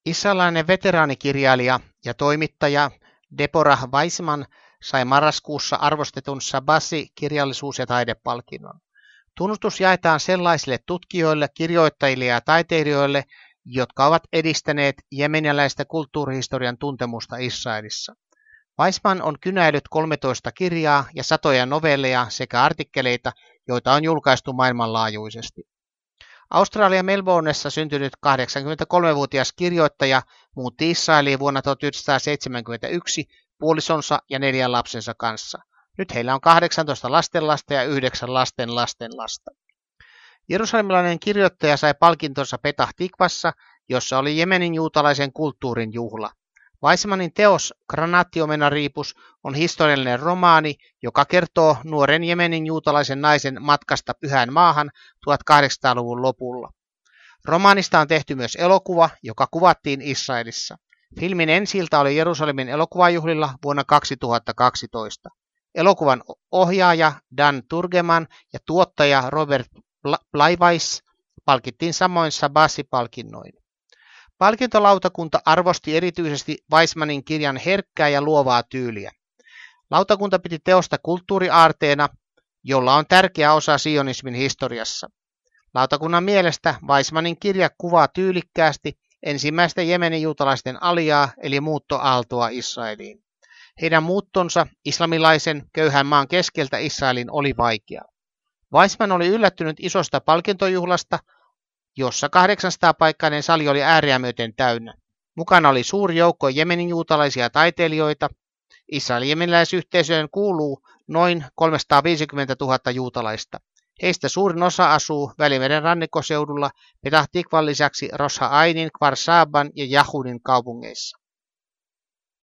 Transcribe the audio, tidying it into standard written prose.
Israelilainen veteraanikirjailija ja toimittaja Deborah Weissman sai marraskuussa arvostetun Shabasi-kirjallisuus- ja taidepalkinnon. Tunnustus jaetaan sellaisille tutkijoille, kirjoittajille ja taiteilijoille, jotka ovat edistäneet jemeniläistä kulttuurihistorian tuntemusta Israelissa. Weissman on kynäillyt 13 kirjaa ja satoja novelleja sekä artikkeleita, joita on julkaistu maailmanlaajuisesti. Australian Melbournessa syntynyt 83-vuotias kirjoittaja muutti Israeliin vuonna 1971 puolisonsa ja 4 lapsensa kanssa. Nyt heillä on 18 lastenlasta ja 9 lasten lastenlasta. Jerusalemilainen kirjoittaja sai palkintonsa Petah Tikvassa, jossa oli Jemenin juutalaisen kulttuurin juhla. Weissmanin teos Granaattiomenariipus on historiallinen romaani, joka kertoo nuoren Jemenin juutalaisen naisen matkasta Pyhään maahan 1800-luvun lopulla. Romaanista on tehty myös elokuva, joka kuvattiin Israelissa. Filmin ensi-ilta oli Jerusalemin elokuvajuhlilla vuonna 2012. Elokuvan ohjaaja Dan Turgeman ja tuottaja Robert Bleiweiss palkittiin samoin Shabasi-palkinnoin. Palkintolautakunta arvosti erityisesti Weissmanin kirjan herkkää ja luovaa tyyliä. Lautakunta piti teosta kulttuuriaarteena, jolla on tärkeä osa sionismin historiassa. Lautakunnan mielestä Weissmanin kirja kuvaa tyylikkäästi ensimmäistä Jemenin juutalaisten aliaa eli muuttoaaltoa Israeliin. Heidän muuttonsa islamilaisen köyhän maan keskeltä Israelin oli vaikea. Weissman oli yllättynyt isosta palkintojuhlasta, jossa 800-paikkainen sali oli ääriä myöten täynnä. Mukana oli suuri joukko Jemenin juutalaisia taiteilijoita. Israelin jemeniläisyhteisöön kuuluu noin 350 000 juutalaista. Heistä suurin osa asuu Välimeren rannikkoseudulla Petah Tikvan lisäksi Rosh Ha'ainin, Kfar Saban ja Yahudin kaupungeissa.